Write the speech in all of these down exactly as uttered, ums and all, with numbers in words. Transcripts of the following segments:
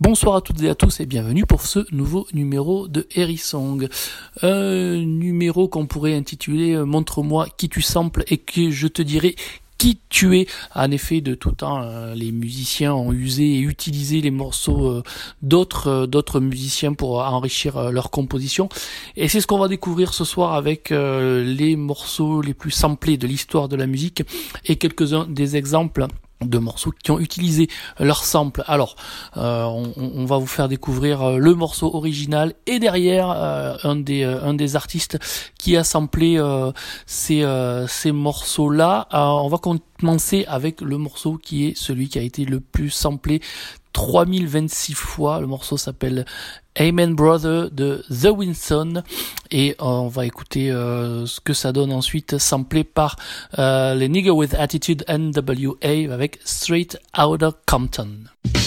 Bonsoir à toutes et à tous et bienvenue pour ce nouveau numéro de Hérisong. Un numéro qu'on pourrait intituler « Montre-moi qui tu samples et que je te dirai qui tu es ». En effet, de tout temps, euh, les musiciens ont usé et utilisé les morceaux euh, d'autres euh, d'autres musiciens pour enrichir euh, leur composition. Et c'est ce qu'on va découvrir ce soir avec euh, les morceaux les plus samplés de l'histoire de la musique et quelques-uns des exemples de morceaux qui ont utilisé leur sample. Alors, euh, on, on va vous faire découvrir le morceau original et derrière euh, un des euh, un des artistes qui a samplé euh, ces euh, ces morceaux-là. Euh, on va commencer avec le morceau qui est celui qui a été le plus samplé trois mille vingt-six fois. Le morceau s'appelle Amen Brother de The Winston et euh, on va écouter euh, ce que ça donne ensuite samplé par euh, les Nigga with Attitude N W A avec Straight Outta Compton.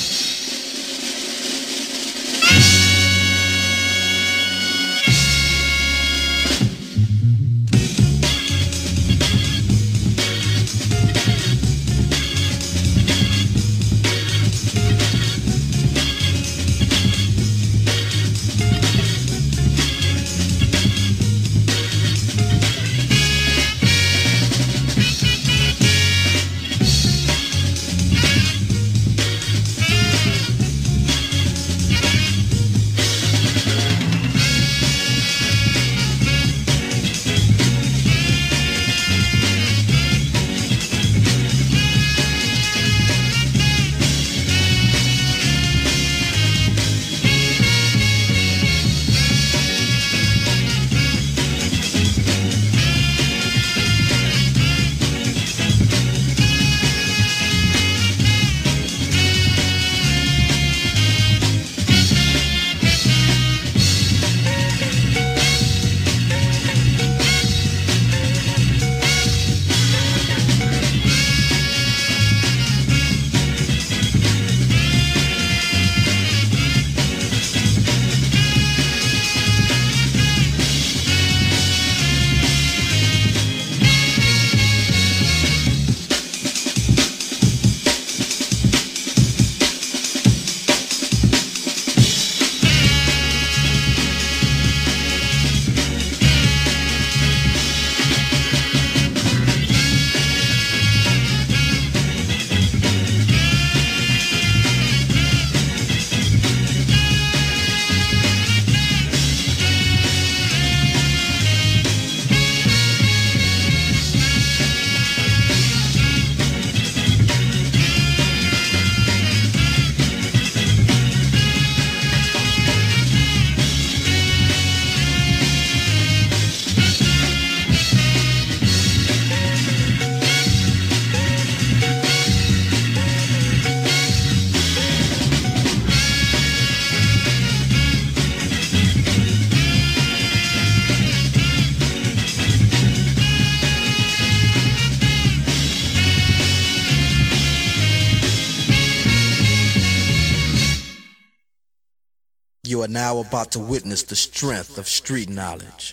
You are now about to witness the strength of street knowledge.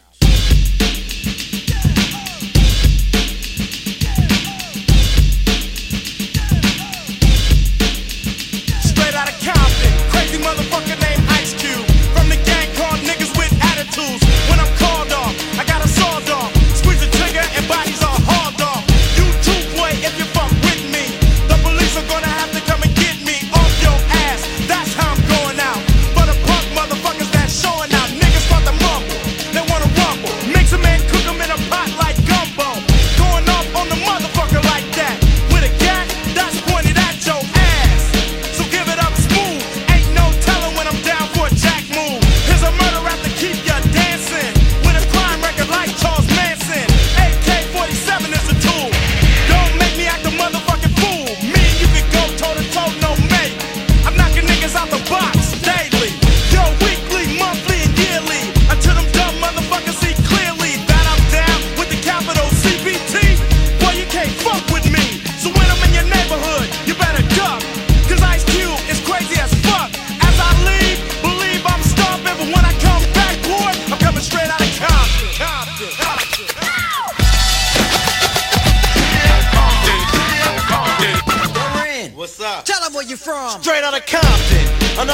Straight out of Compton, crazy motherfucker named Ice Cube. From the gang called Niggas with Attitudes. When I'm called off, I got a sawed off. Squeeze the trigger and bodies are hauled off. You too, boy, if you fuck with me. The police are gonna have to come and get me off your ass. That's how I'm going out. Motherfuckers that showing out, niggas want the mumble. They wanna run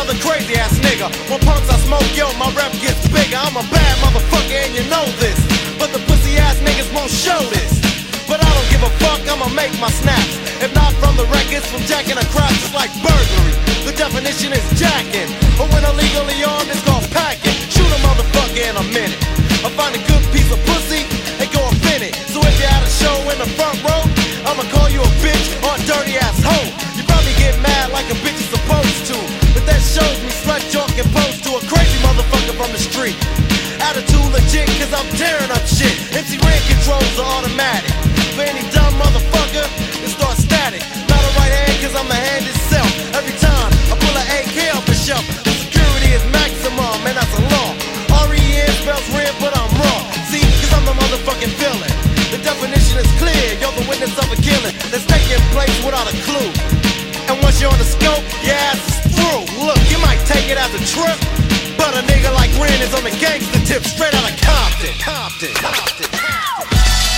another crazy ass nigga. When punks I smoke, yo, my rep gets bigger. I'm a bad motherfucker and you know this, but the pussy ass niggas won't show this. But I don't give a fuck, I'ma make my snaps. If not from the records, from jacking a crotch, it's like burglary. The definition is jacking, but when illegally armed, it's called packing. Shoot a motherfucker in a minute. I find a good piece of pussy and go offend it. So if you're at a show in the front row, I'ma call you a bitch or a dirty ass hoe. You probably get mad like a bitch is supposed to, but that shows me slut joke and pose to a crazy motherfucker from the street. Attitude legit, cause I'm tearing up shit. M C Ren controls are automatic. For any dumb motherfucker, it starts static. Not a right hand, cause I'm the hand itself. Every time I pull an A K off the shelf, the security is maximum, and that's a law. R E N spells red, but I'm raw. See, cause I'm the motherfucking villain. The definition is clear, you're the witness of a killing that's taking place without a clue. And once you're on the scope, your ass is through. Look, you might take it as a trip, but a nigga like Ren is on the gangster tip, straight out of Compton. Compton, Compton, Compton.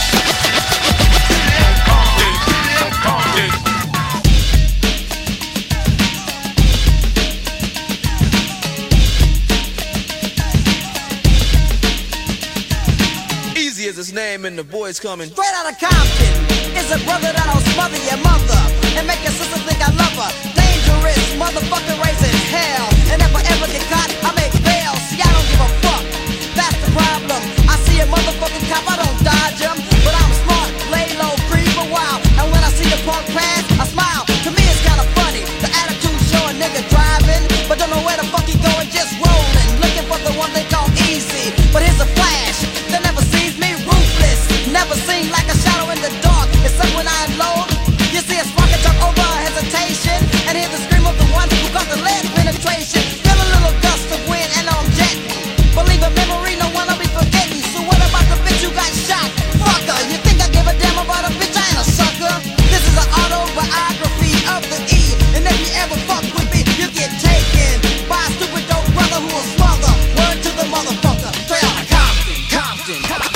Easy is his name and the boys coming straight out of Compton. Is a brother that'll smother your mother and make your sister think I love her. Dangerous motherfucker raising hell. And if I ever get caught, I make bail. See, I don't give a fuck, that's the problem. I see a motherfucking cop, I don't dodge him, but I'm smart, lay low, creep a while. And when I see the punk pass, I smile. To me it's kinda funny, the attitude show a nigga driving, but don't know where the fuck he going, just rolling. Looking for the one they call easy, but here's a flash that never sees me. Ruthless, never seen like a shadow in the dark. It's up when I unload. You see a spark and talk over hesitation, and hear the scream of the one who got the lead penetration. Feel a little gust of wind and I'm jetting. Believe a memory, no one I'll be forgetting. So what about the bitch who got shot? Fucker, you think I give a damn about a bitch? I ain't a sucker. This is an autobiography of the E, and if you ever fuck with me, you get taken by a stupid dope brother who will smother. Word to the motherfucker, straight out of Compton, Compton, Compton.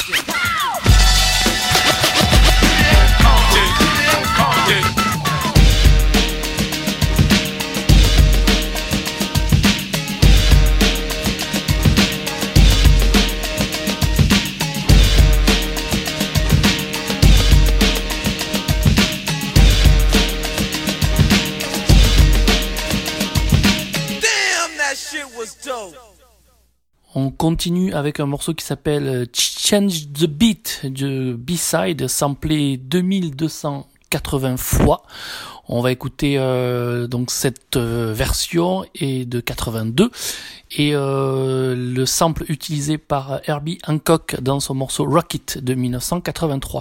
On continue avec un morceau qui s'appelle Change the Beat de B-Side, samplé deux mille deux cent quatre-vingts fois. On va écouter euh, donc cette euh, version est de quatre-vingt-deux et euh, le sample utilisé par Herbie Hancock dans son morceau Rocket de mille neuf cent quatre-vingt-trois.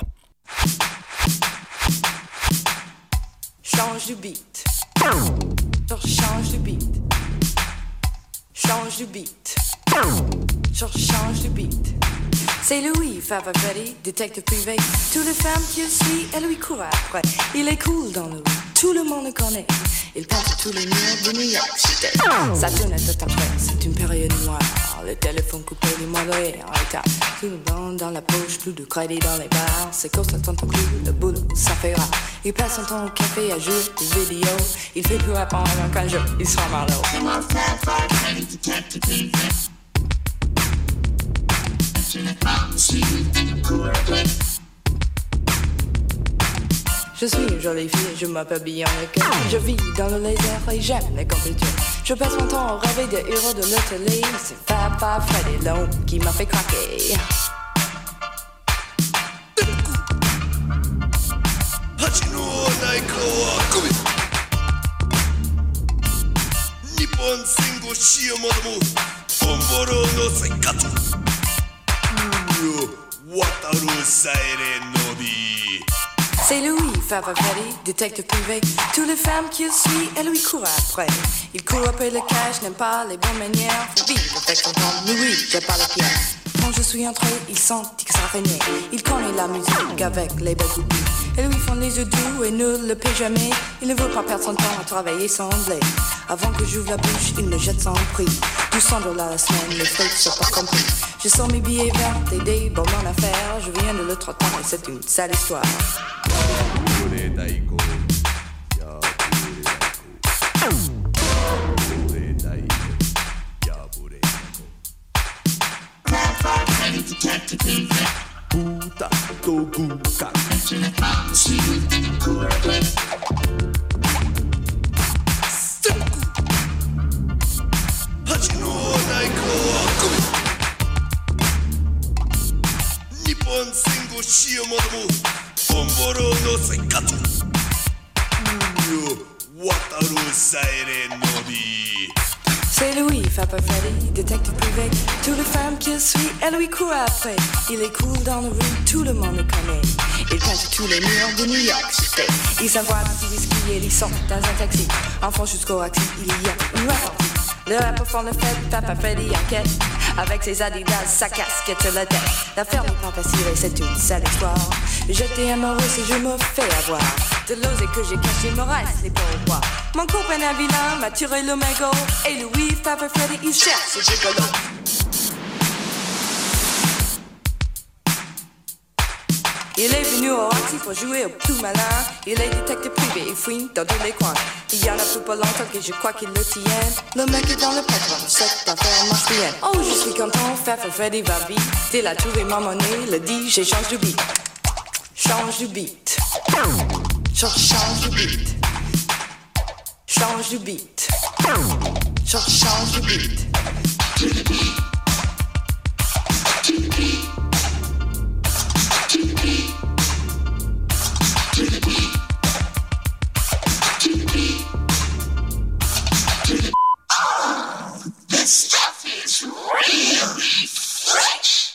Change du beat. Change du beat. Change du beat. Change du beat. C'est Louis, Papa Freddy, détective privé. Toutes les femmes qu'il suit, elle lui court après. Il est cool dans le rue, tout le monde le connaît. Il peint tous les murs de New York City. Sa tête est après, c'est une période noire. Le téléphone coupé, les mollets en état. Tout le monde dans la poche, plus de crédit dans les bars. C'est cause d'un temps clou, le boulot, ça fait rare. Il passe son temps au café à jouer des vidéos. Il fait plus répondre qu'un jour, il sera marlot. Je suis une jolie fille, je m'appelle bien le cœur. Je vis dans le laser et j'aime les compétitions. Je passe mon temps au rêver des héros de la télé. C'est Papa Freddy l'homme qui m'a fait craquer. C'est Louis, Papa Freddy, détective privé. Toutes les femmes qu'il suit, elle lui court après. Il court après le cash, n'aime pas les bonnes manières. Faut vivre avec son temps, mais oui, j'ai pas le pierre. Quand je suis entré, il sentit que ça régnait. Il connaît la musique avec les belles coupées. Elles lui font les yeux doux et ne le paie jamais. Il ne veut pas perdre son temps à travailler sans blé. Avant que j'ouvre la bouche, il me jette sans prix. deux cents dollars la semaine, les frites sont pas compris. Je sors mes billets verts et des bonnes affaires. Je viens de l'autre temps et c'est une sale histoire. Daiko, ya Puta Toguka. C'est Louis, Papa Freddy, détective privé. Toutes les femmes qu'il suit, elle lui court après. Il est cool dans la rue, tout le monde le connaît. Il peint tous les murs de New York City. Il s'envoie un petit whisky et il sort dans un taxi. Enfant jusqu'au axi, il y a une répartie. Le rappeur font le fête, Papa Freddy enquête. Avec ses adidas, sa casquette sur la tête. L'affaire n'est pas facile et c'est une sale histoire. J'étais amoureux si je me fais avoir. De l'osé que j'ai caché, me reste les pourboires. Mon copain un vilain m'a tiré le mégot. Et Louis, Papa Freddy, il cherche ce gigolo. Il est venu au Axi pour jouer au plus malin. Il est détective privé, il fouine dans tous les coins. Il y en a plus pas longtemps que je crois qu'il le tient. Le mec est dans le pétrole, cette affaire marche bien. Oh, je suis content, Papa Freddy va vite. Il a trouvé ma monnaie, le dit, j'échange du beat. Change du beat. Change, change du beat. Change du beat. Change, change du beat. This stuff is really fresh.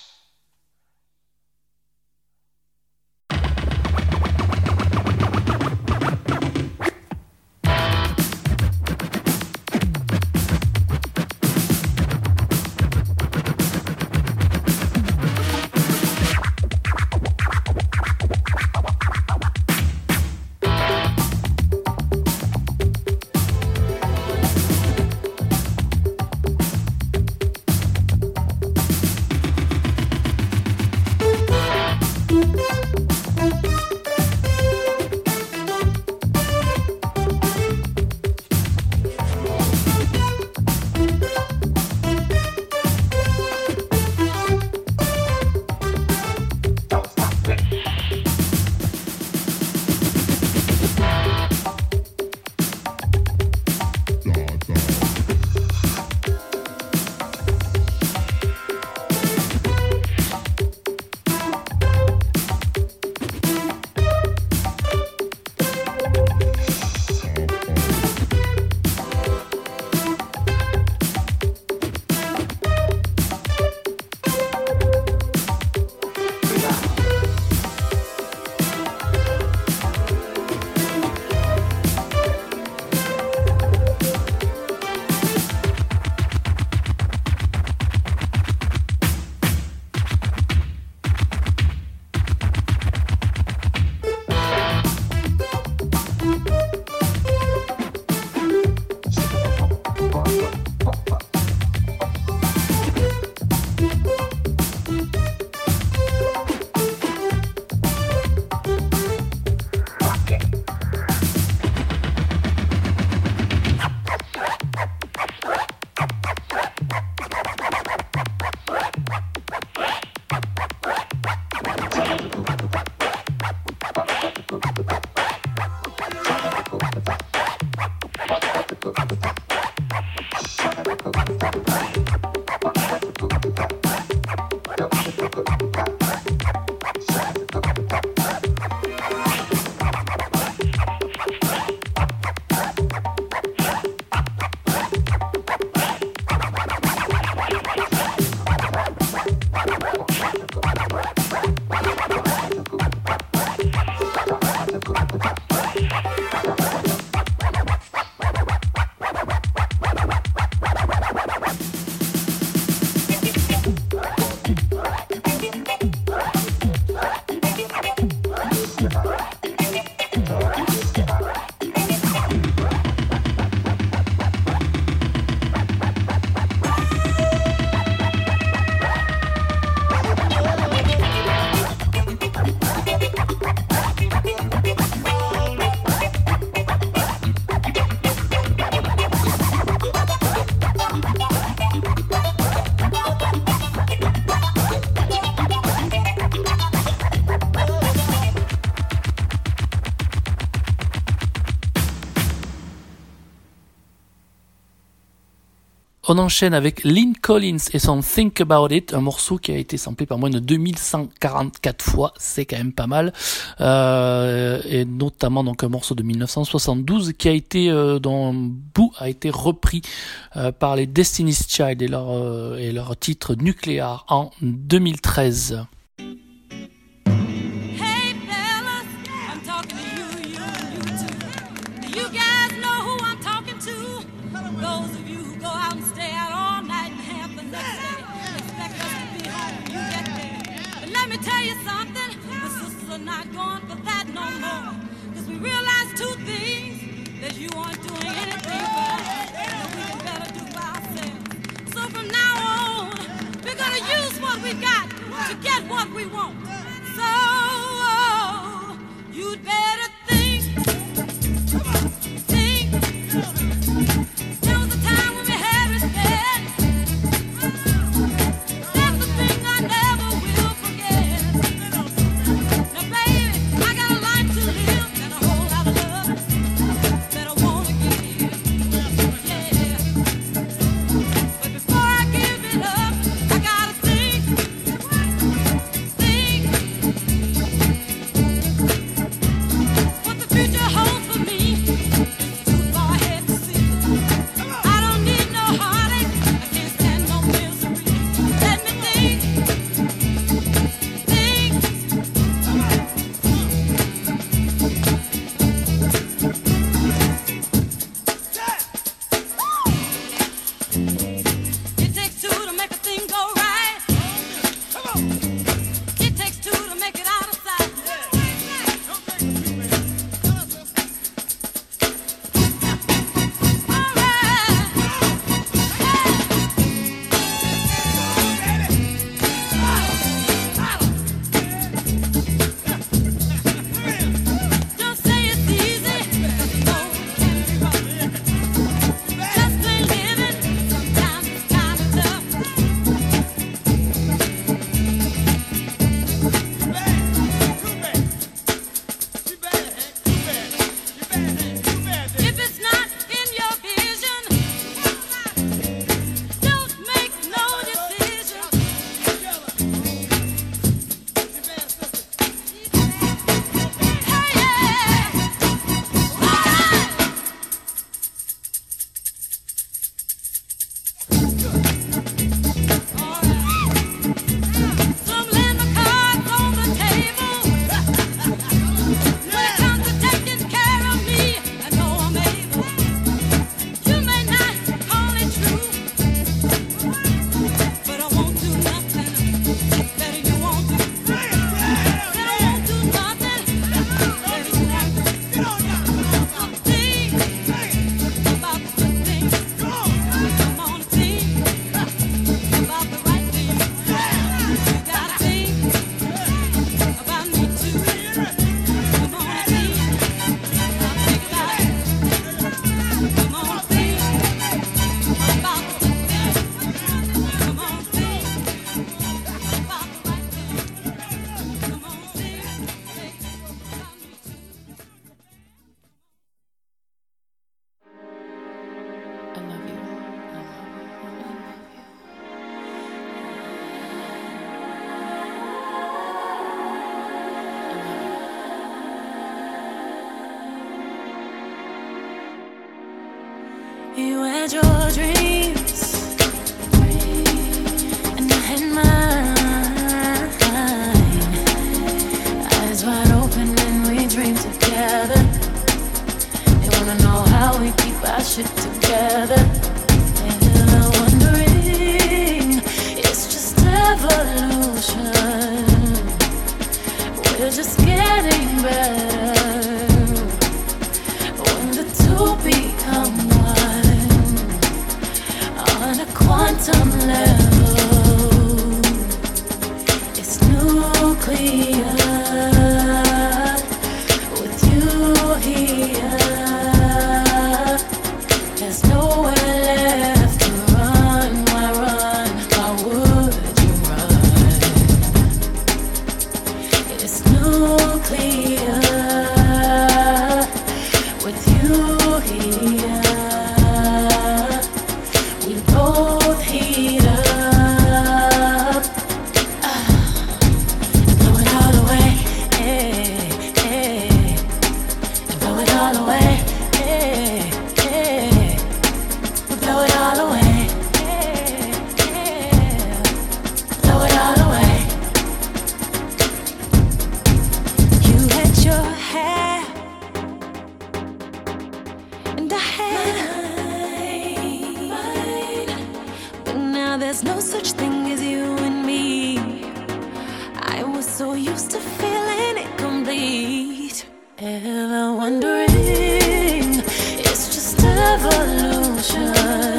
On enchaîne avec Lynn Collins et son Think About It, un morceau qui a été samplé par moins de deux mille cent quarante-quatre fois, c'est quand même pas mal, euh, et notamment donc un morceau de mille neuf cent soixante-douze qui a été, euh, dont un bout a été repris euh, par les Destiny's Child et leur, euh, et leur titre Nuclear en deux mille treize. Tell you something, the sisters are not going for that no more. Cause we realized two things, that you aren't doing anything for us, that we can better do by ourselves. So from now on, we're gonna use what we got to get what we want. So, oh, you'd better think, think. There was a time when we had respect. That's the thing I never will forget. Now baby, I got a life to live and a whole lot of love that I wanna give. Yeah. But before I give it up, I gotta think, think. What the future holds for me is too far ahead to see. I don't need no heartache, I can't stand no misery. Let me think, think. It takes two to make a thing go right. It takes two to make it out of sight. Don't say it's easy, 'cause you know it can be rough. Just plain living, sometimes it's kinda tough. If it's not in your vision, don't make no decision. Hey, yeah. So I'm laying my cards on the table. When it comes to taking care of me, I know I'm able. You may not call it true, but I won't do nothing that you won't do. Said I won't do nothing that you won't do. So think about the good things. Come on, think about the right things. You gotta think about me too. Come on, think. Now think about it. Come on, think about the good things. Come on, think about the right things. Come on, think. Think about me too. I love you. You had your dreams, and I had mine. Eyes wide open when we dream together. They wanna know how we keep our shit together. They're wondering, it's just evolution. We're just getting better. When the two become one on a quantum level, it's nuclear. With you here, there's nowhere left to run. Why run? Why would you run? It's nuclear. With you here, we both there's no such thing as you and me. I was so used to feeling incomplete. Ever wondering, it's just evolution.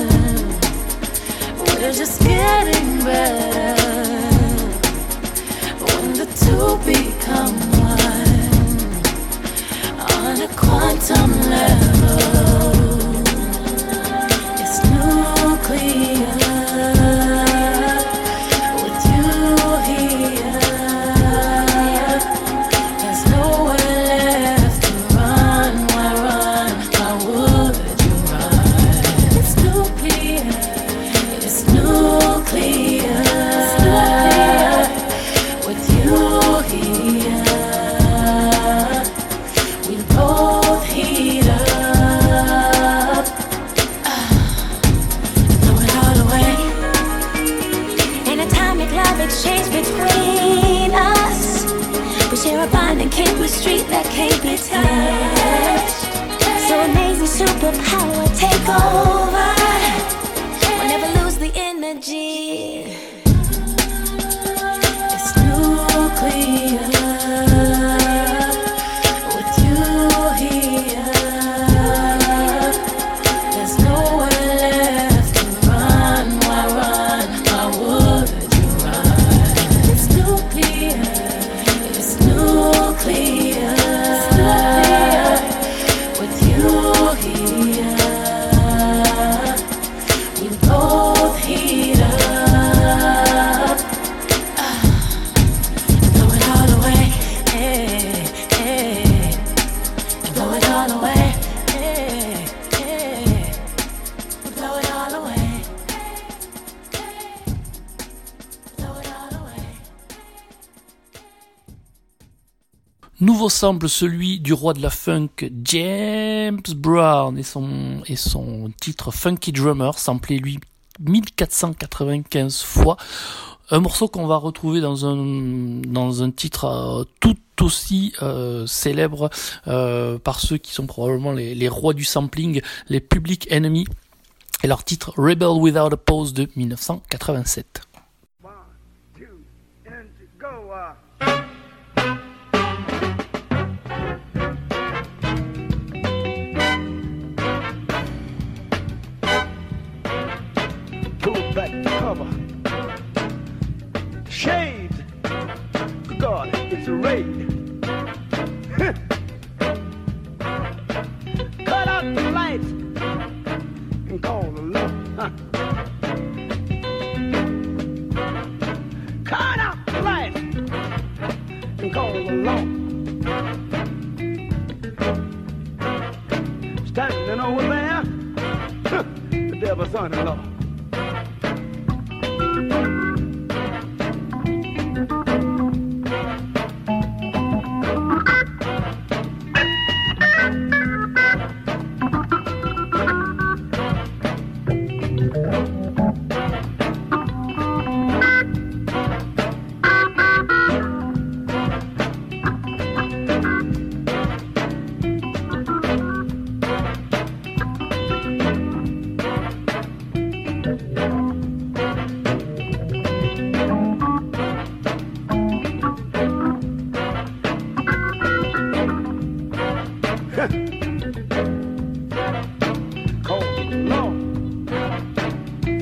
We're just getting better when the two become one on a quantum level. It's nuclear with you here. There's nowhere left to run. Why run? Why would you run? It's nuclear. It's nuclear. It's nuclear with you here. We both heat up. Throw it all away. An atomic love exchange between us. We share a bond and chemistry that can't be touched. So amazing, superpower take over. We'll never lose the energy. It's nuclear with you here. There's nowhere left to run. Why run? Why would you run? It's nuclear. It's nuclear. It's nuclear with you here. We both heat up. Throw it all away. Hey, hey. Throw it all away. Hey, hey. Throw it all away. Throw it all away. Nouveau sample, celui du roi de la funk, James Brown, et son, et son titre Funky Drummer, samplé lui mille quatre cent quatre-vingt-quinze fois. Un morceau qu'on va retrouver dans un, dans un titre euh, tout aussi euh, célèbre euh, par ceux qui sont probablement les, les rois du sampling, les Public Enemy, et leur titre Rebel Without a Pause de mille neuf cent quatre-vingt-sept. One, two, and go. Uh. Pull back the cover. Shades. God, it's a raid. Cut out the lights and call the law. Huh. Cut out the lights and call the law. Standing over there, huh, the devil's son-in-law. Call the law.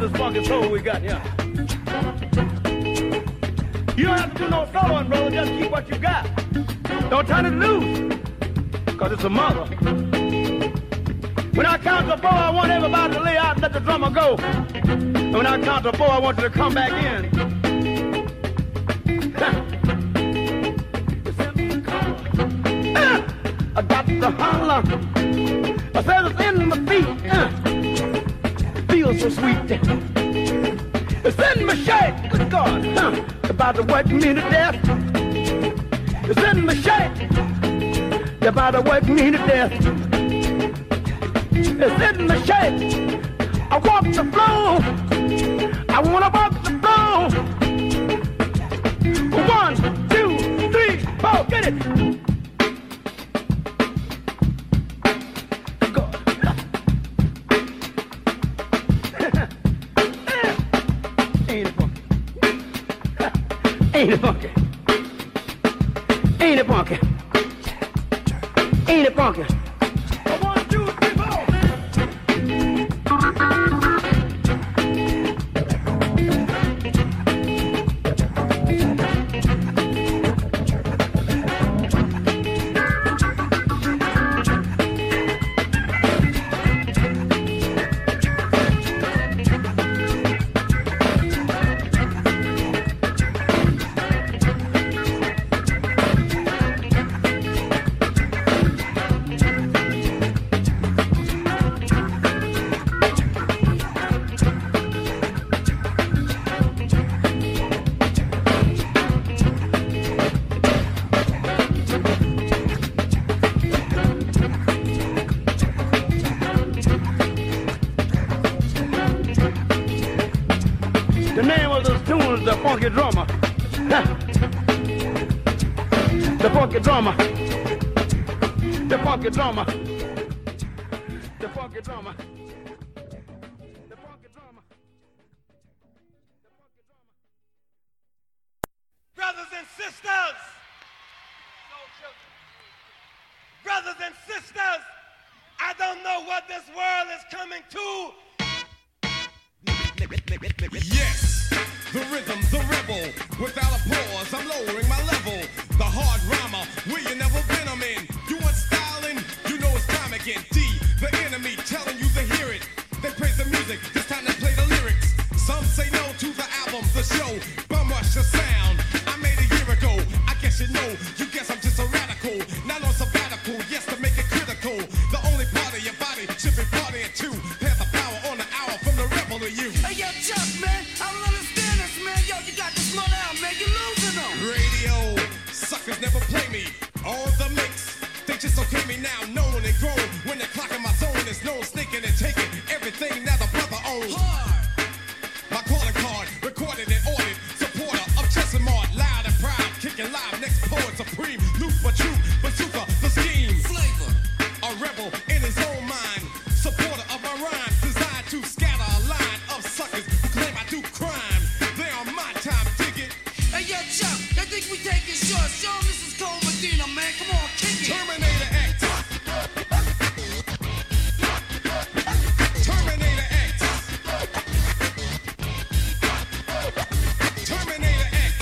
this funky soul we got here. You don't have to do no soloing, brother. Just keep what you got. Don't turn it loose, because it's a mother. When I count to four, I want everybody to lay out and let the drummer go. And when I count to four, I want you to come back in. I got the holler. I said it's in my feet. Uh, feels so sweet. It's in my shirt. Good God. Uh, about to work me to death. It's in my shirt. You're about to work me to death. It's in my shirt. I walk the floor. I wanna walk the floor. One, two, three, four. Get it. Ain't it funky? Ain't it funky? Ain't it funky? One, two, three, four. Funky drummer. The funky drummer. The funky drummer. The funky drummer. The funky drummer. Brothers and sisters. Brothers and sisters, I don't know what this world is coming to. Yes. The rhythm, the rebel, without a pause, I'm lowering my level. The hard rhymer, where you never been, I'm in. You want styling? You know it's time again. D, the enemy, telling you to hear it. They praise the music, this time they play the lyrics. Some say no to the album, the show. Bum rush the sound, I made a year ago. I guess you know, you guess I'm just a radical. Not on sabbatical, yes, to make it critical. The only part of your body should be partying too. Pass the power on the hour from the rebel to you. Hey, yo, Chuck, man, I don't understand this, man. Yo, you got this money out, man. You're losing them. Radio, suckers never play me. All the mix, they just okay me now. Known and grown, when the clock in my zone is known. Sneaking and taking everything that the brother owns. My calling card, recorded and ordered. Supporter of Chester Mart, loud and proud. Kicking live, next poet supreme. Loop but true, bazooka, the scheme. Flavor, a rebel in his own mind. Supporter of my rhymes, designed to scatter a line of suckers who claim I do crime. They on my time, dig it. Hey, yo, Chuck, I think we take it short. Show him this is Cole Medina, man. Come on, kick it. Terminator X. Terminator X. Terminator X.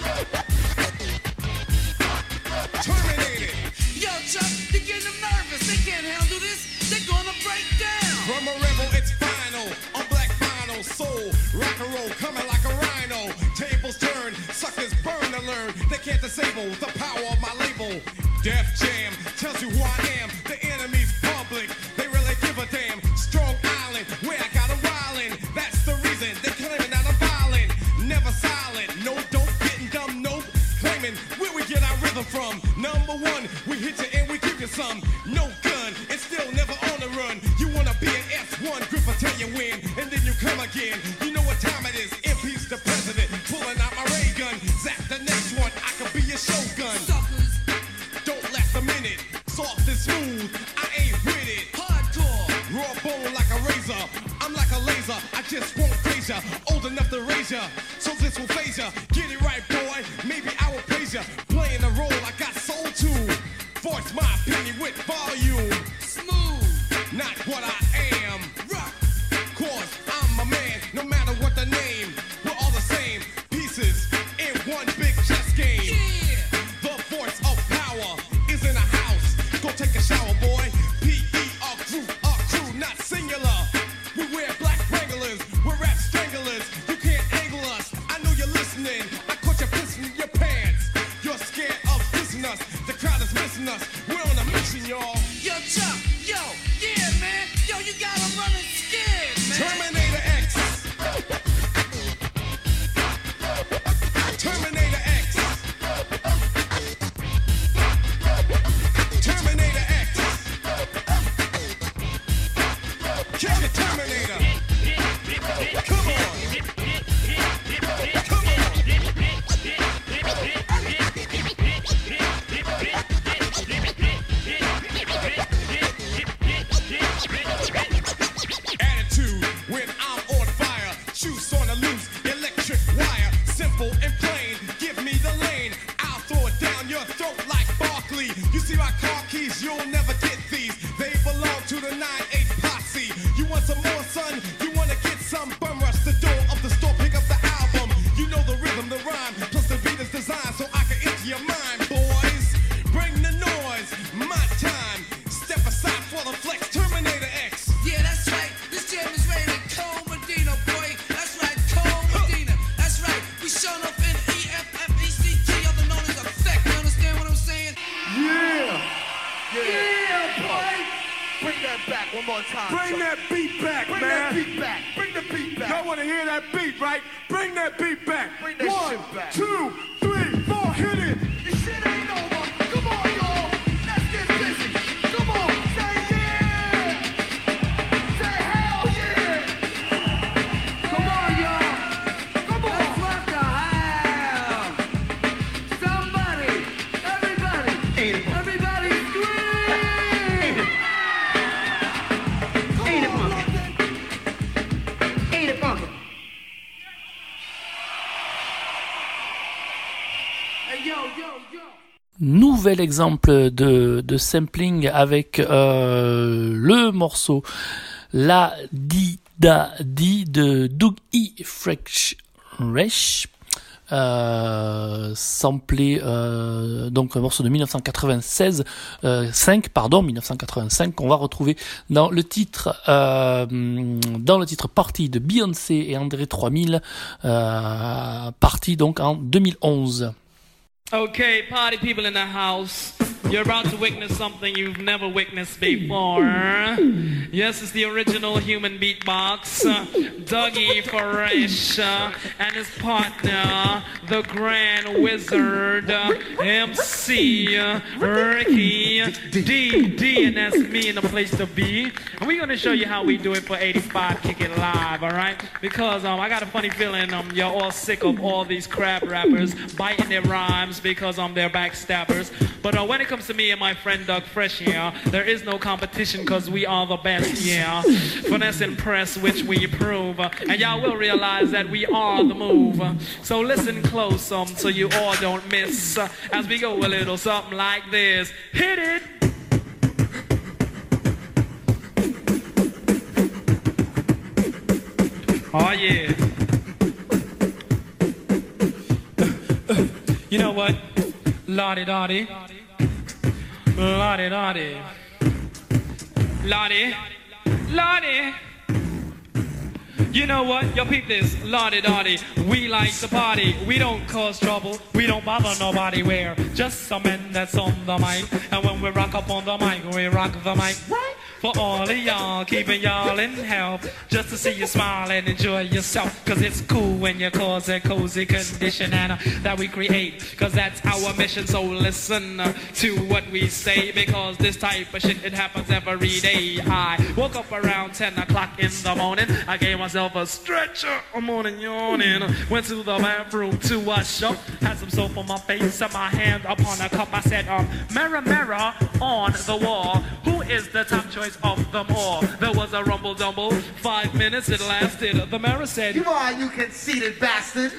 Terminated. Yo, Chuck, they getting them nervous. They can't handle this. They're gonna break down. From a rebel, it's final. On black vinyl, soul, rock and roll, coming like a rhino. Tables turn, suckers burn to learn. They can't disable the power of my label. Def Jam tells you who I am. The enemy's public. They really give a damn. Strong Island, where I got 'em wildin'. That's the reason they claiming that I'm violent. Never silent, no dope, getting dumb, nope. Claiming where we get our rhythm from. Number one, we hit you and we give you some. No gun, and still never on the run. You wanna be an S one, grip will tell you when, and then you come again. You know what time it is, impeach the president. Pulling out my ray gun, zap the next one, I could be your shogun. Suckers, Don't last a minute, soft and smooth, I ain't with it. hardcore. Raw bone like a razor, I'm like a laser, I just won't phase ya. Old enough to raise ya, so this will phase ya. Get it right, boy, maybe I will praise ya. Playing the role I got soul to. Voice my opinion with volume. Smooth. Not what I am. Rock. Cause I'm a man, no matter Juice on the loose, electric wire, simple and plain. Give me the lane, I'll throw it down your throat like Barkley. You see my car keys, you'll never get these. They belong to the nine eight posse. You want some more, son? You wanna get some? Bum rush the door of the store, pick up the album. You know the rhythm, the rhyme, plus the beat is designed so I can enter your mind, boys. Bring the noise, my time. Step aside for the flex, Terminator X. Yeah, that's right. This jam is ready to Cole Medina, boy. That's right, Cole Medina. That's right. We showing up in E F F E C T, other known as effect. You understand what I'm saying? Yeah. Yeah. Yeah, boy. Bring that back one more time. Bring that beat back, Bring man. that beat back. Bring the beat back. Y'all want to hear that beat, right? Bring that beat back. Bring that One, shit back. two, three, four, hit it. This shit ain't over. Come on, y'all. Let's get busy. Come on. Say yeah. Say hell yeah. Come on, y'all. Come on. Let's rock the house. Somebody, everybody, everybody scream. Ain't it funky? Ain't it funky? Hey, yo, yo, yo. Nouvel exemple de, de sampling avec euh, le morceau La Di Da Di de Doug E. Fresh, Resch, euh, samplé euh, donc un morceau de dix-neuf cent quatre-vingt-seize, euh, cinq pardon, dix-neuf cent quatre-vingt-cinq qu'on va retrouver dans le titre euh, dans le titre Party de Beyoncé et André trois mille, euh, parti donc en deux mille onze. Okay, party people in the house, you're about to witness something you've never witnessed before. Yes, it's the original human beatbox, uh, Dougie Fresh, uh, and his partner, the Grand Wizard, uh, M C, uh, Ricky, D, D, and that's me in the place to be. And we're going to show you how we do it for eighty-five Kick It Live, alright? Because um, I got a funny feeling um, you're all sick of all these crap rappers biting their rhymes because um, they're backstabbers. But uh, when it comes to me and my friend Doug Fresh here, there is no competition because we are the best, yeah. Finesse and press, which we prove. Uh, and y'all will realize that we are the move. Uh, so listen close um, so you all don't miss. Uh, as we go a little something like this. Hit it! Oh yeah. You know what? Lottie Dottie. Lottie Dottie. Lottie. Lottie. You know what? Yo, peep this. Lottie Dottie. We like to party. We don't cause trouble. We don't bother nobody. We're just some men that's on the mic. And when we rock up on the mic, we rock the mic. Right? For all of y'all, keeping y'all in health. Just to see you smile and enjoy yourself. Cause it's cool when you cause a cozy condition and uh, that we create. Cause that's our mission. So listen uh, to what we say. Because this type of shit, it happens every day. I woke up around ten o'clock in the morning. I gave myself a stretcher. I'm morning yawning. Went to the bathroom to wash up. Had some soap on my face and my hand upon a cup. I said, um, mirror, mirror on the wall. Who is the top choice of them all? There was a rumble dumble. Five minutes it lasted. The mirror said, You are, you conceited bastard.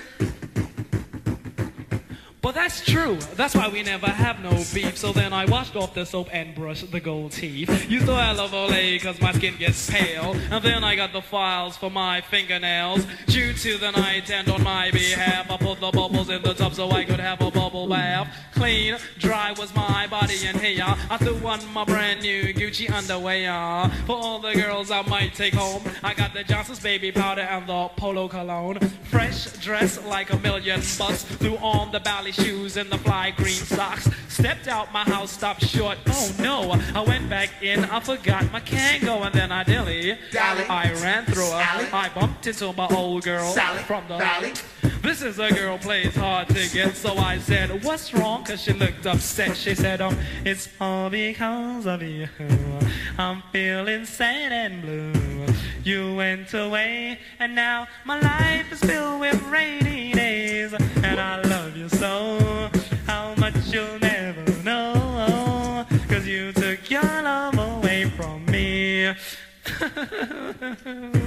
but that's true. That's why we never have no beef. So then I washed off the soap and brushed the gold teeth. Used to I love Olay cause my skin gets pale. And then I got the files for my fingernails. Due to the night and on my behalf, I put the bubbles in the tub so I could have a bubble bath. Clean, dry was my body and hair. I threw on my brand new Gucci underwear. For all the girls I might take home, I got the Johnson's baby powder and the Polo cologne. Fresh dress like a million bucks. Threw on the ballet shoes and the fly green socks. Stepped out my house, stopped short. Oh no, I went back in, I forgot my Kango, and then I dilly. Dally. I ran through her. Sally. I bumped into my old girl Sally. from the Valley. This is a girl plays hard to get, so I said, what's wrong? Cause she looked upset. She said, um, it's all because of you. I'm feeling sad and blue. You went away, and now my life is filled with rainy days. And I love you so, how much you'll never know. Cause you took your love away from me.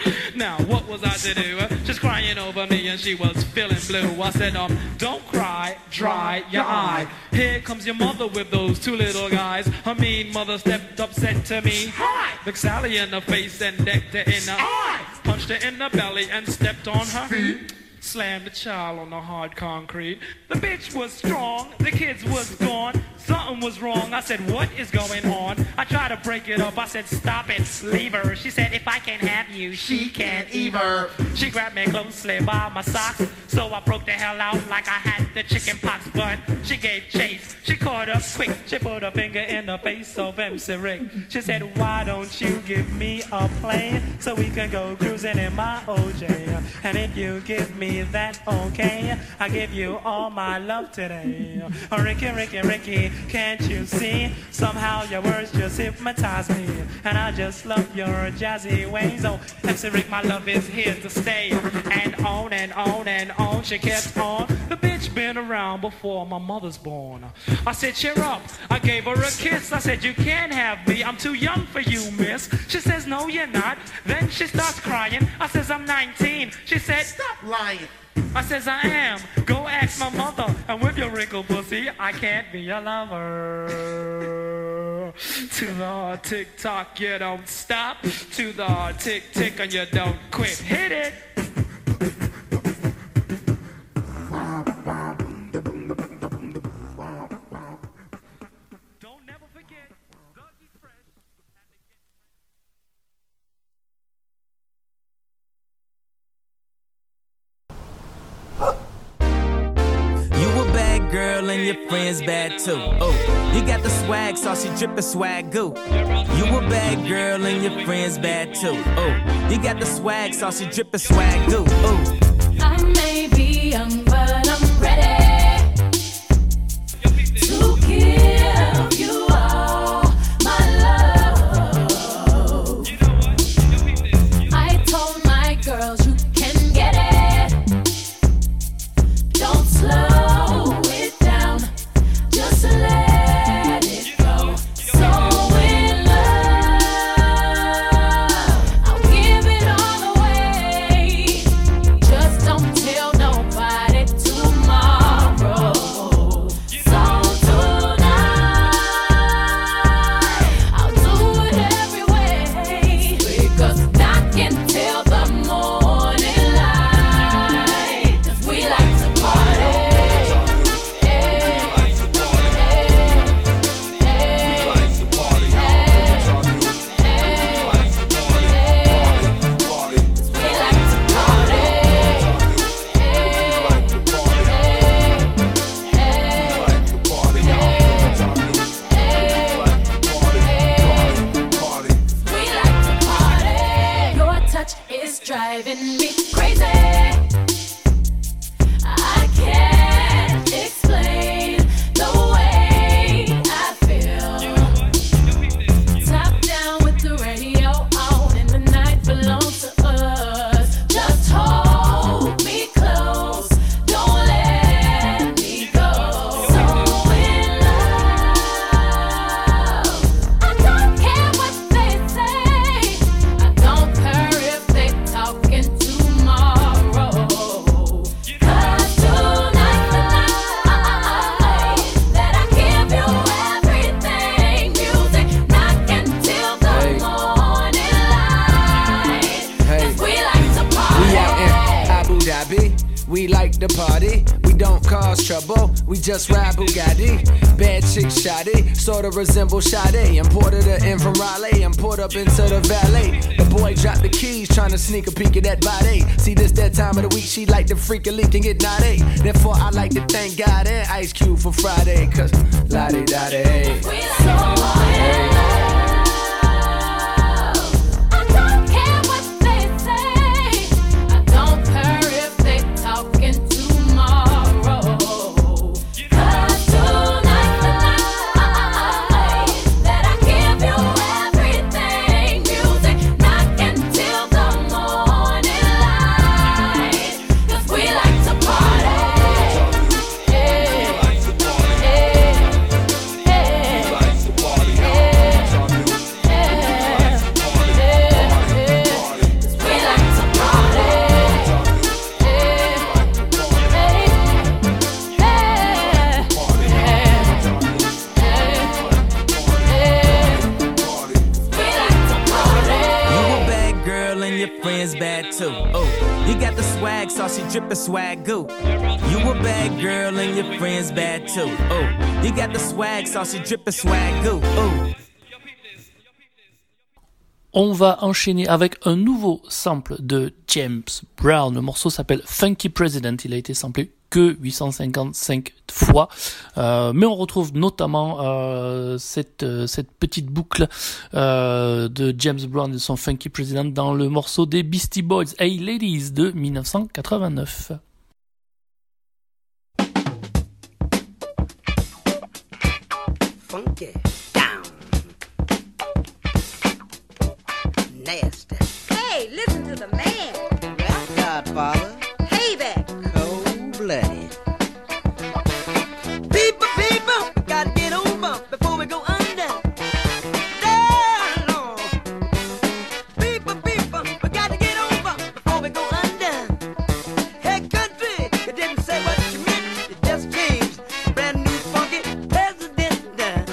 Now, what was I to do? She's crying over me and she was feeling blue. I said, um, don't cry, dry your eye. Here comes your mother with those two little guys. Her mean mother stepped up, said to me, hi. Looked Sally in the face and decked her in the eye. Punched her in the belly and stepped on her feet. Slammed the child on the hard concrete. The bitch was strong, the kids was gone. Something was wrong. I said, what is going on? I tried to break it up. I said, stop it, leave her. She said, if I can't have you, she can't either. She grabbed me closely by my socks, so I broke the hell out like I had the chicken pox. But she gave chase. She caught up quick. She put her finger in the face of M C Rick. She said, why don't you give me a plane so we can go cruising in my O J? And if you give me that, okay, I give you all my love today. Oh, Ricky, Ricky, Ricky, can't you see? Somehow your words just hypnotize me, and I just love your jazzy ways. Oh, M C Rick, my love is here to stay. And on and on and on she kept on. The bitch been around before my mother's born. I said, cheer up. I gave her a kiss. I said, you can't have me. I'm too young for you, miss. She says, no, you're not. Then she starts crying. I says, I'm nineteen. She said, stop lying. I says, I am. Go ask my mother. And with your wrinkled pussy, I can't be your lover. To the hard tick tock, you don't stop. To the hard tick tick, and you don't quit. Hit it. Don't never forget. Dougie Fresh. You a bad girl and your friends bad too. Oh, you got the swag, saucy drippin' swag goo. You a bad girl and your friends bad too. Oh, you got the swag, saucy drippin' swag goo. Oh, I may be young, but I'm ready to give you all my love. I told my girls you can get it. Don't slow it down, just let it go. So in love, I'll give it all away. Just don't tell nobody tomorrow. So tonight, I'll do it every way, because I can tell the morning light, 'cause we like to party. Your touch is driving me crazy. I can't explain the way I feel. Top down with the radio on, and the night belongs to us. Just hold me close, don't let me go. So in love, I don't care what they say. I don't care if they talking tomorrow. 'Cause tonight's the night that I give you everything. Music knocking till the morning light. 'Cause we like to We out in party. Abu Dhabi. We like to party. We don't cause trouble. We just ride Bugatti. Bad chick shoddy, sorta resemble Sade. Imported her in from Raleigh and put up into the valet. The boy dropped the keys, trying to sneak a peek at that body. See this that time of the week, she like to freak a leak and get naughty. Therefore I like to thank God and Ice Cube for Friday, 'cause la-di-da-di. So in love, I don't care what they say. I don't care if they talking tomorrow. 'Cause tonight's the night that I give you everything. Music knocking till the morning light. 'Cause we like to party. Yeah. Yeah. Yeah. Oh, you got the swag, saucy drippin' swag goo. You a bad girl and your friends bad too. Oh, you got the swag, saucy drippin' swag goo. Oh. On va enchaîner avec un nouveau sample de James Brown. Le morceau s'appelle Funky President. Il a été samplé que huit cent cinquante-cinq fois. Euh, mais on retrouve notamment euh, cette, euh, cette petite boucle euh, de James Brown et son Funky President dans le morceau des Beastie Boys, Hey Ladies de dix-neuf cent quatre-vingt-neuf. Funky down. Nasty. Hey, listen to the man. Rap Godfather. Hey there. Cold-blooded. People, people, gotta get over before we go under. Yeah, Lord. People, people, we gotta get over before we go under. Hey, country, you didn't say what you meant. You just changed. A brand new funky president.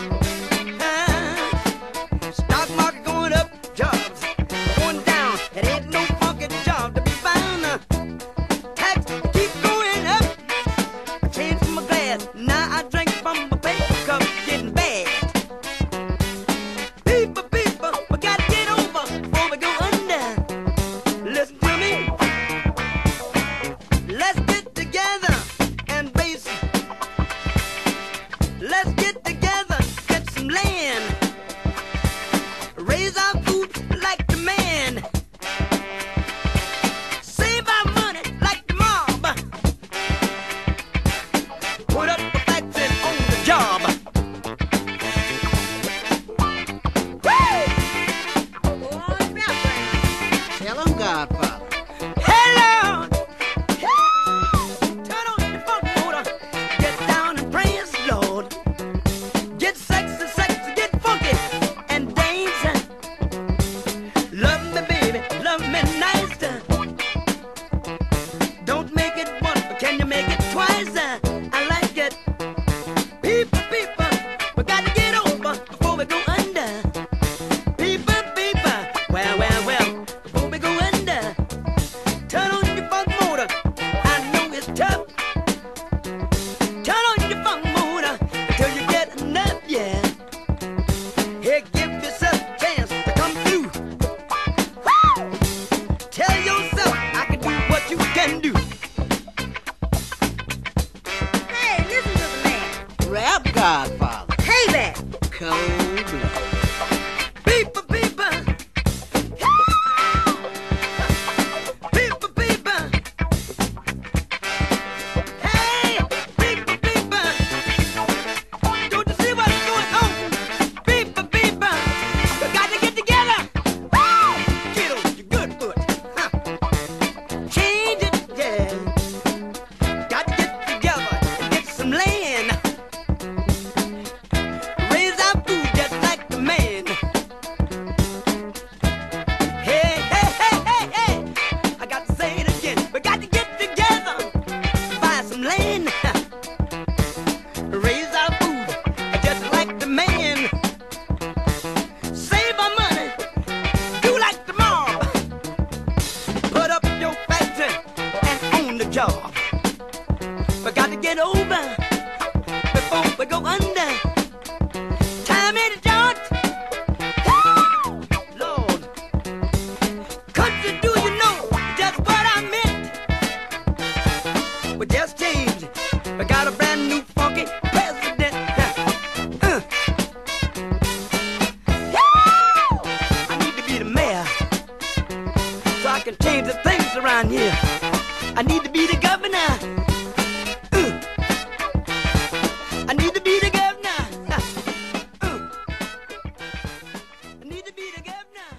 Uh, stock market going up, jobs going down. It ain't no funky job to be found. Uh, tax keep going up. I changed from my glass, now I drink from my paper cup, getting bad. People, people, we gotta get over before we go under. Listen to me. Let's get together and raise. Let's get together, get some land. Raise our food like the man. Save our money like the mob. Put up a factory on the job. Tell 'em, Godfather. Hello. Turn on the funk motor. Get down and praise the Lord. Get sexy, sexy, get funky and dance. Love me, baby, love me nice. Don't make it once, but can you make it twice? I like it. People, people, we gotta get over before we go under. People, people, well, well, well, before we go under. Turn on your funk motor. I know it's tough. Turn on your funk motor until you get enough, yeah. Hey, give yourself a chance to come through. Woo! Tell yourself I can do what you can do. Hey, listen to the man. Rap Godfather. Hey there. Cold-blooded. People, people. People, people. Hey, people, people. Don't you see what's going on? People, people. We got to get together. Woo! Get on your good foot. Huh. Change it, yeah. Got to get together and get some land. Raise our food just like the man. Hey, hey, hey, hey, hey. I got to say it again. We got to get together, buy some land. Raise our food just like the man. Save our money, do like the mob. Put up your factory and own the job. We got to get over before we go under. Time in the joint. Lord, country, do you know just what I meant? We just changed. We got a brand new funky president. Uh. I need to be the mayor so I can change the things around here. I need to be the governor. Uh. I need to be the governor. Uh. I need to be the governor.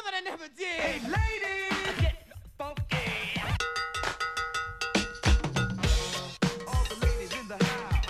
that I never did. Hey, ladies, get funky. All the ladies in the house.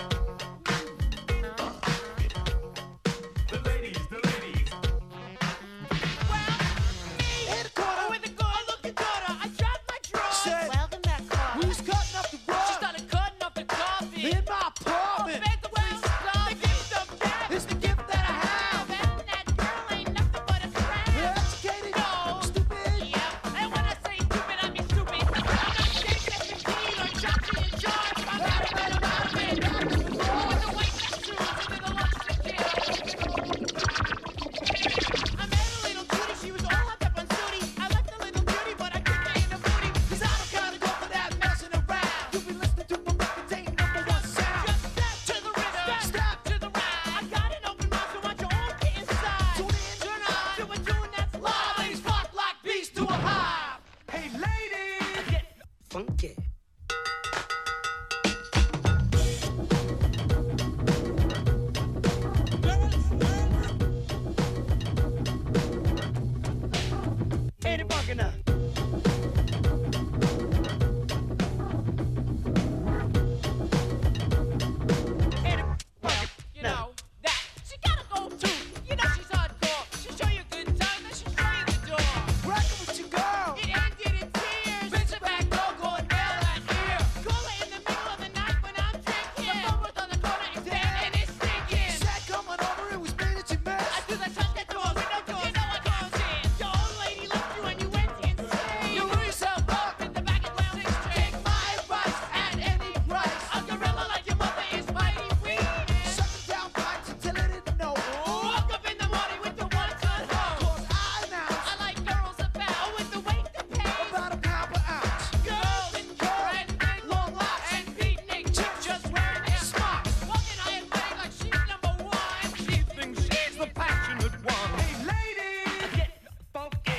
The ladies, the ladies. Well, me, in the corner with the girl looking daughter. I dropped my drawers. Said, welcome back, car. We was cutting up the rug. She started cutting up the coffee. In my apartment. Oh, the well, the gift of that. It's the gift that I have. And that girl ain't nothing but a crap. You're educated. No. Stupid. Yeah. And when I say stupid, I mean stupid. I'm not James F. Dean or Johnson in charge. I'm not a man about a man. With the white shoes and then the lunch to kill. I met a little cutie. She was all hopped up on Sooty. I liked the little cutie, but I kicked her in the booty. Cause I don't kinda go for that messing around. You be listening to my record, ain't number one sound. Just step to the rhythm, step to the rhyme. I got an open mouth, so want you all get inside. Tune in, turn on to a tune that's live. Ladies rock like beats to a hive. Hey ladies, get funky. Ain't it funky now? You know that she gotta go too. You know she's hardcore. She show you a good time, then she throw you the door. Rockin' with your girl. It ended in tears. Bitch, her back door going down that ear. Call her in the middle of the night when I'm drinking. The phone was on the corner and dead and it's stinking. Said coming over, it was me that you missed. I do the touch that door, window door. You know I can't in. Your old lady left you and you went insane. You threw yourself up in the back of Atlantic Street. Take my advice at any price. A gorilla like your mother is mighty weak. Sucking down pipes until it didn't know. Woke up in the morning with the one ton hoe. Cause I now I like girls about with the weight to pay. About a pound per ounce. Girls with curl and big long locks and beatnik chicks just wearing their smocks. Walking high and mighty like she's number one. She thinks she's the passionate one. Hey ladies, get funky.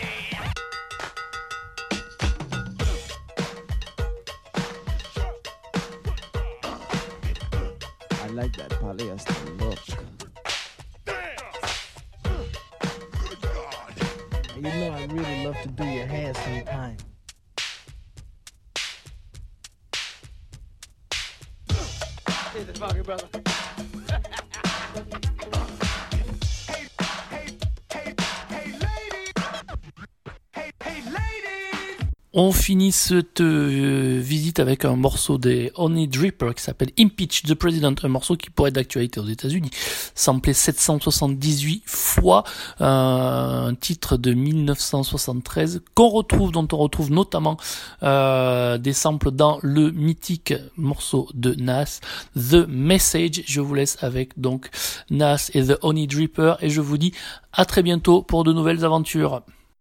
I like that polyester look. You know I really love to do your hair sometime. Here's the funky brother. Hey, hey, hey, hey ladies. Hey, hey ladies. On finit cette euh, visite avec un morceau des Honey Dripper qui s'appelle Impeach the President, un morceau qui pourrait être d'actualité aux États-Unis, samplé sept cent soixante-dix-huit fois, euh, un titre de mille neuf cent soixante-treize qu'on retrouve, dont on retrouve notamment euh, des samples dans le mythique morceau de Nas, The Message. Je vous laisse avec donc Nas et The Honey Dripper et je vous dis à très bientôt pour de nouvelles aventures.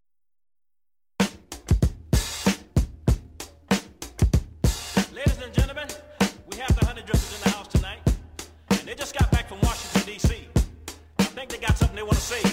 Ladies and gentlemen, we have the Honey Drippers in the house tonight, and they just got back from Washington, D C I think they got something they want to say.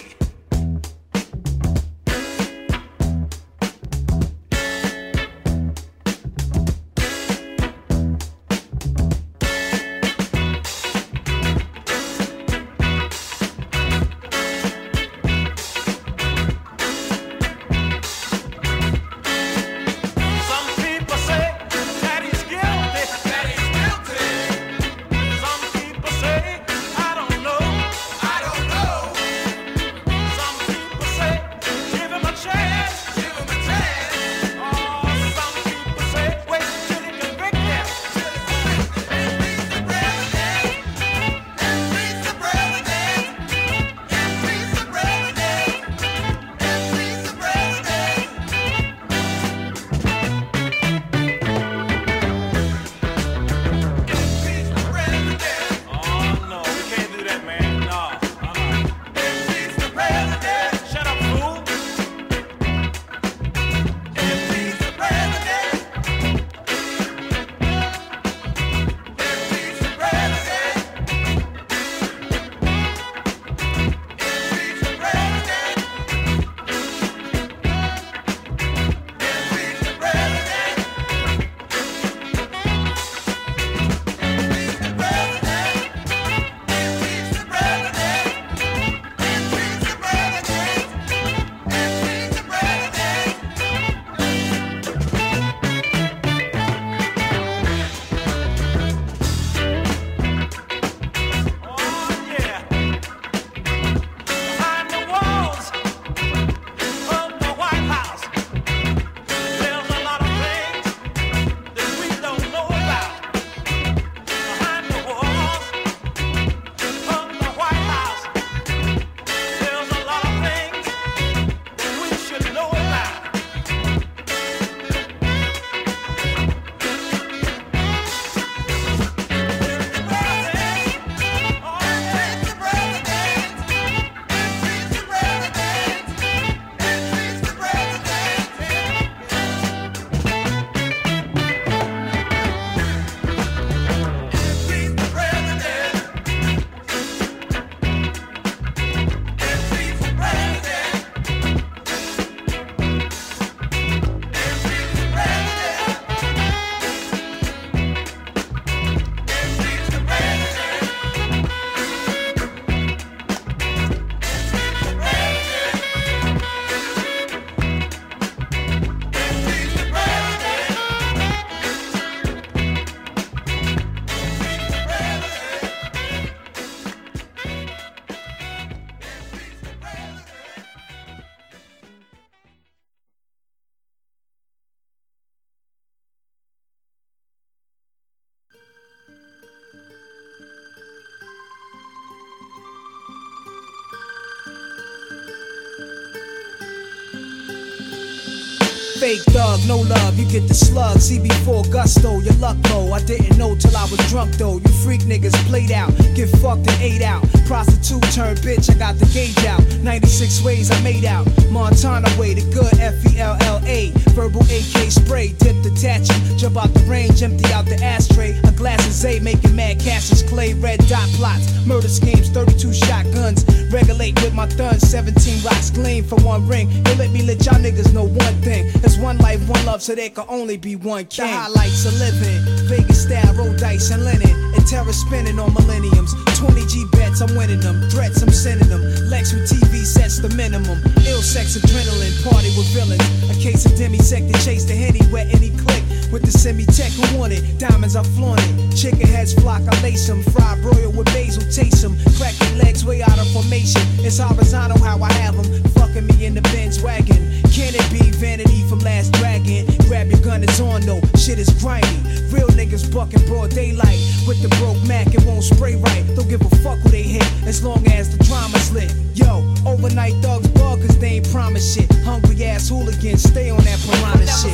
fake thug, no love, you get the slug. See before gusto, your luck low. I didn't know till I was drunk though. You freak niggas played out, get fucked and ate out. Prostitute turned bitch, I got the gauge out. ninety-six ways I made out. Montana way, the good F E L L A. Verbal A K spray, dip detaching. Jump out the range, empty out the ashtray. A glass of Zay, making mad Cassius Clay. Red dot plots, murder schemes, thirty-two shotguns. Regulate with my thuns, seventeen rocks gleam for one ring. They let me let y'all niggas know one thing. There's one life, one love, so there can only be one king. The highlights of living, Vegas style, roll dice and linen. And terror spinning on millenniums. twenty G bets, I'm winning them. Threats, I'm sending them. Lex with T V sets the minimum. Ill sex, adrenaline, party with villains. A case of demisec to chase the henny, wet any click. With the semi-tech who want it, diamonds I flaunt it. Chicken heads flock, I lace them. Fried broil with basil, taste them. Crack their legs way out of formation. It's horizontal how I have them. Fucking me in the Benz wagon. Can it be vanity from Last Dragon? Grab your gun, it's on though. Shit is grimy. Real niggas bucking broad daylight. With the broke Mac, it won't spray right. Don't give a fuck who they hit, as long as the drama's lit. Yo, overnight thugs bug, cause they ain't promise shit. Hungry ass hooligans, stay on that piranha shit.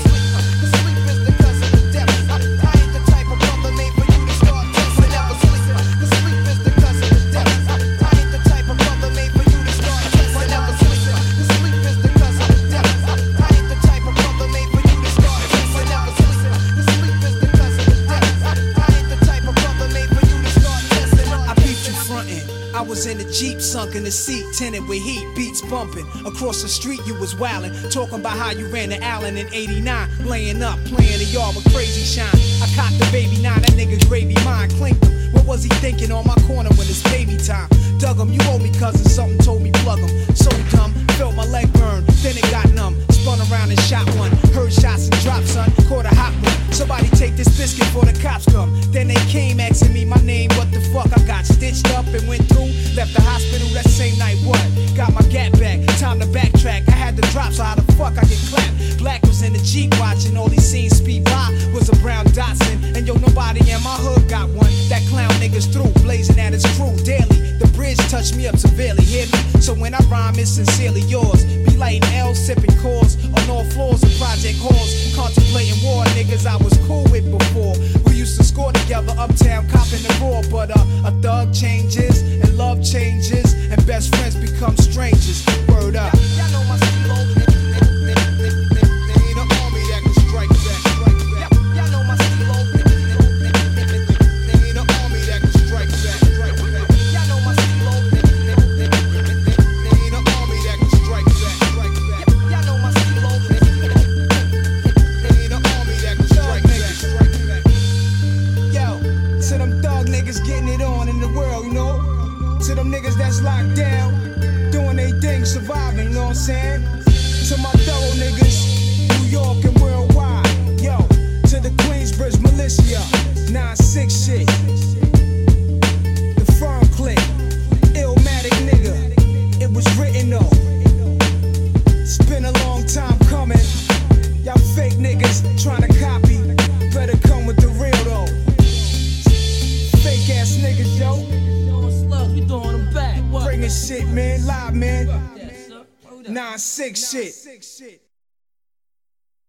In the Jeep, sunk in the seat, tinted with heat, beats bumping. Across the street, you was wildin', talking about how you ran to Allen in eighty-nine, laying up, playing the yard with crazy shine. I cocked the baby nine, that nigga gravy mine, clinked him. What was he thinking on my corner when it's baby time? Dug him, you owe me cousin, something told me plug him. So dumb, felt my leg burn, then it got numb. Spun around and shot one, heard shots and drops, son, caught a hot one. Somebody take this biscuit before the cops come. Then they came asking me my name, what the fuck? I got stitched up and went through. Left the hospital that same night, what? Got my gat back, time to backtrack. I had the drop, so how the fuck I get clapped? Black was in the Jeep watching, all these scenes speed by. Was a brown Datsun, and yo, nobody in my hood got one. That clown niggas through, blazing at his crew daily. The bridge touched me up severely, hear me? So when I rhyme, it's sincerely yours. Be lighting L, sipping cores on all floors of project halls. Contemplating war, niggas I was cool with before. We used to score together, uptown, copping the raw. But uh, a thug changes, and love changes, and best friends become strangers. Word up. Y'all know my stilo. They ain't an army that can strike back. Y'all know my stilo. They ain't an army that can strike back. Y'all know my stilo. They ain't an army that can strike back. Y'all know my stilo. They ain't an army that can strike back. Yo, to them thug niggas getting it on in the world, you know? To them niggas that's locked down, doing they thing, surviving, you know what I'm saying? To my thorough niggas, New York and worldwide, yo. To the Queensbridge militia, nine six shit. The firm click, Illmatic nigga, it was written though. It's been a long time coming. Y'all fake niggas trying to copy, better come with the real though. Fake ass niggas, yo. Bringing shit, man, live, man. nine six shit.